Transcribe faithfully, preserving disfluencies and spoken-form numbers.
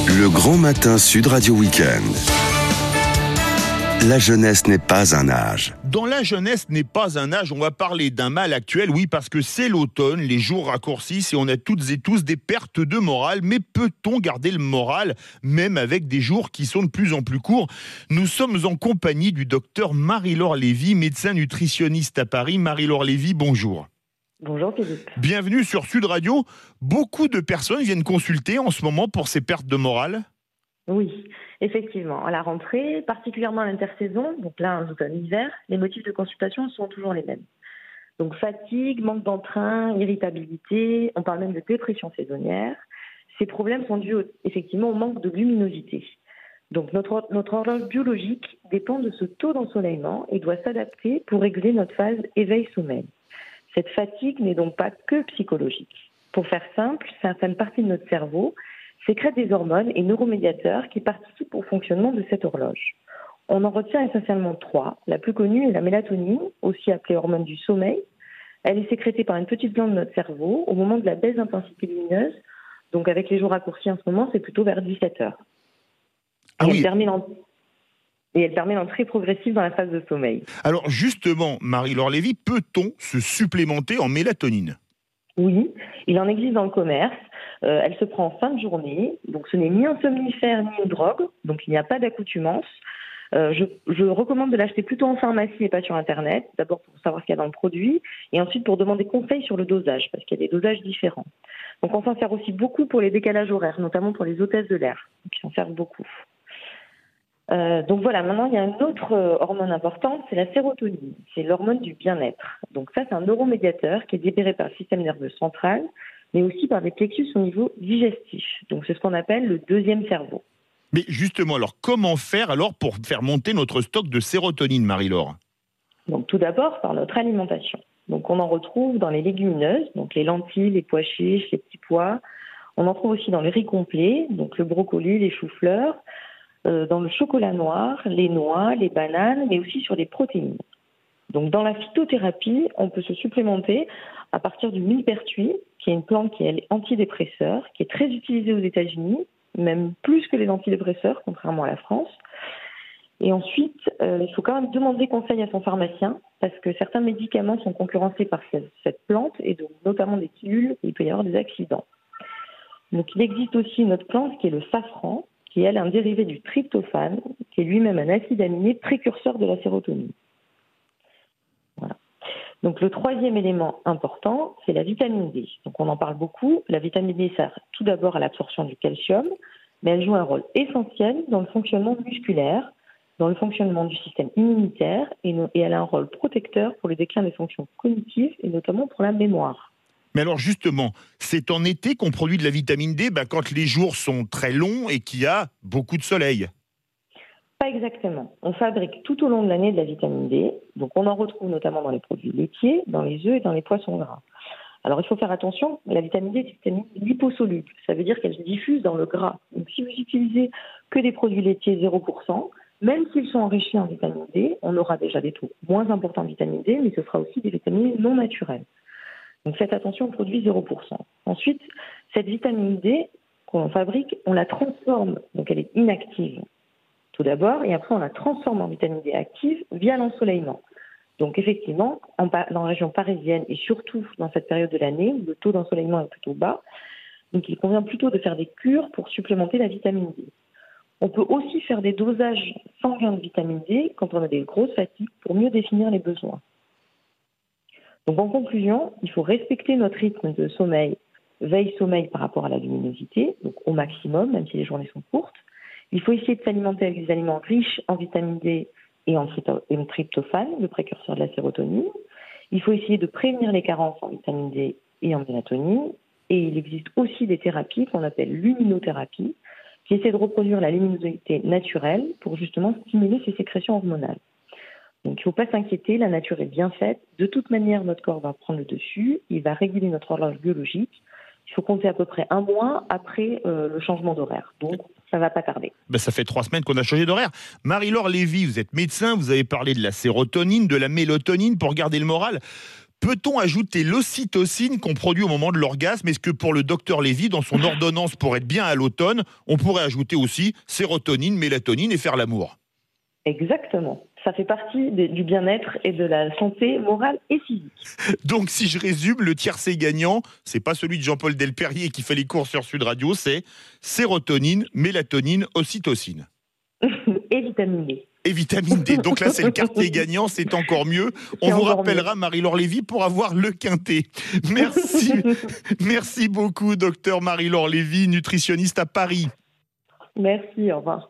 Le grand matin Sud Radio Week-end. La jeunesse n'est pas un âge. Dans la jeunesse n'est pas un âge, on va parler d'un mal actuel, oui, parce que c'est l'automne, les jours raccourcissent et on a toutes et tous des pertes de morale. Mais peut-on garder le moral, même avec des jours qui sont de plus en plus courts ? Nous sommes en compagnie du docteur Marie-Laure Lévy, médecin nutritionniste à Paris. Marie-Laure Lévy, bonjour. Bonjour Philippe. Bienvenue sur Sud Radio. Beaucoup de personnes viennent consulter en ce moment pour ces pertes de morale ? Oui, effectivement. À la rentrée, particulièrement à l'intersaison, donc là en automne-hiver, les motifs de consultation sont toujours les mêmes. Donc fatigue, manque d'entrain, irritabilité, on parle même de dépression saisonnière. Ces problèmes sont dus au, effectivement au manque de luminosité. Donc notre, notre horloge biologique dépend de ce taux d'ensoleillement et doit s'adapter pour régler notre phase éveil-sommeil. Cette fatigue n'est donc pas que psychologique. Pour faire simple, certaines parties de notre cerveau sécrètent des hormones et neuromédiateurs qui participent au fonctionnement de cette horloge. On en retient essentiellement trois. La plus connue est la mélatonine, aussi appelée hormone du sommeil. Elle est sécrétée par une petite glande de notre cerveau au moment de la baisse d'intensité lumineuse. Donc avec les jours raccourcis en ce moment, c'est plutôt vers dix-sept heures. Ah et oui. Elle permet Et elle permet l'entrée progressive dans la phase de sommeil. Alors justement, Marie-Laure Lévy, peut-on se supplémenter en mélatonine ? Oui, il en existe dans le commerce. Euh, elle se prend en fin de journée. Donc ce n'est ni un somnifère ni une drogue. Donc il n'y a pas d'accoutumance. Euh, je, je recommande de l'acheter plutôt en pharmacie et pas sur Internet. D'abord pour savoir ce qu'il y a dans le produit et ensuite pour demander conseil sur le dosage parce qu'il y a des dosages différents. Donc on s'en sert aussi beaucoup pour les décalages horaires, notamment pour les hôtesses de l'air. Donc ils s'en servent beaucoup. Euh, donc voilà, maintenant il y a une autre euh, hormone importante, c'est la sérotonine. C'est l'hormone du bien-être. Donc ça, c'est un neuromédiateur qui est libéré par le système nerveux central, mais aussi par des plexus au niveau digestif. Donc c'est ce qu'on appelle le deuxième cerveau. Mais justement, alors comment faire alors pour faire monter notre stock de sérotonine, Marie-Laure ? Donc tout d'abord par notre alimentation. Donc on en retrouve dans les légumineuses, donc les lentilles, les pois chiches, les petits pois. On en trouve aussi dans le riz complet, donc le brocoli, les choux-fleurs. Euh, dans le chocolat noir, les noix, les bananes, mais aussi sur les protéines. Donc dans la phytothérapie, on peut se supplémenter à partir du millepertuis, qui est une plante qui est antidépresseur, qui est très utilisée aux États-Unis, même plus que les antidépresseurs, contrairement à la France. Et ensuite, euh, il faut quand même demander conseil à son pharmacien, parce que certains médicaments sont concurrencés par cette, cette plante, et donc notamment des pilules, et il peut y avoir des accidents. Donc il existe aussi une autre plante qui est le safran, qui est elle, un dérivé du tryptophane, qui est lui-même un acide aminé précurseur de la sérotonine. Voilà. Donc le troisième élément important, c'est la vitamine D. Donc on en parle beaucoup. La vitamine D sert tout d'abord à l'absorption du calcium, mais elle joue un rôle essentiel dans le fonctionnement musculaire, dans le fonctionnement du système immunitaire, et, no- et elle a un rôle protecteur pour le déclin des fonctions cognitives, et notamment pour la mémoire. Mais alors justement, c'est en été qu'on produit de la vitamine D, bah, quand les jours sont très longs et qu'il y a beaucoup de soleil. Pas exactement. On fabrique tout au long de l'année de la vitamine D. Donc on en retrouve notamment dans les produits laitiers, dans les œufs et dans les poissons gras. Alors il faut faire attention, la vitamine D est une vitamine liposoluble. Ça veut dire qu'elle se diffuse dans le gras. Donc si vous utilisez que des produits laitiers zéro pour cent, même s'ils sont enrichis en vitamine D, on aura déjà des taux moins importants de vitamine D, mais ce sera aussi des vitamines non naturelles. Donc faites attention aux produits zéro pour cent. Ensuite, cette vitamine D qu'on fabrique, on la transforme, donc elle est inactive tout d'abord, et après on la transforme en vitamine D active via l'ensoleillement. Donc effectivement, en, dans la région parisienne et surtout dans cette période de l'année où le taux d'ensoleillement est plutôt bas, donc il convient plutôt de faire des cures pour supplémenter la vitamine D. On peut aussi faire des dosages sanguins de vitamine D quand on a des grosses fatigues pour mieux définir les besoins. Donc en conclusion, il faut respecter notre rythme de sommeil, veille-sommeil par rapport à la luminosité, donc au maximum, même si les journées sont courtes. Il faut essayer de s'alimenter avec des aliments riches en vitamine D et en tryptophane, le précurseur de la sérotonine. Il faut essayer de prévenir les carences en vitamine D et en mélatonine. Et il existe aussi des thérapies qu'on appelle luminothérapie, qui essaient de reproduire la luminosité naturelle pour justement stimuler ces sécrétions hormonales. Donc il ne faut pas s'inquiéter, la nature est bien faite. De toute manière, notre corps va prendre le dessus, il va réguler notre horloge biologique. Il faut compter à peu près un mois après euh, le changement d'horaire. Donc ça ne va pas tarder. Ben, ça fait trois semaines qu'on a changé d'horaire. Marie-Laure Lévy, vous êtes médecin, vous avez parlé de la sérotonine, de la mélatonine pour garder le moral. Peut-on ajouter l'ocytocine qu'on produit au moment de l'orgasme? Est-ce que pour le docteur Lévy, dans son ordonnance pour être bien à l'automne, on pourrait ajouter aussi sérotonine, mélatonine et faire l'amour? Exactement. Ça fait partie des- du bien-être et de la santé morale et physique. Donc, si je résume, le tiercé gagnant, c'est pas celui de Jean-Paul Delperrier qui fait les courses sur Sud Radio, c'est sérotonine, mélatonine, ocytocine. Et vitamine D. Et vitamine D. Donc là, c'est le quartier gagnant, c'est encore mieux. On C'est vous encore rappellera Marie-Laure Lévy pour avoir le quintet. Merci. Merci beaucoup, docteur Marie-Laure Lévy, nutritionniste à Paris. Merci, au revoir.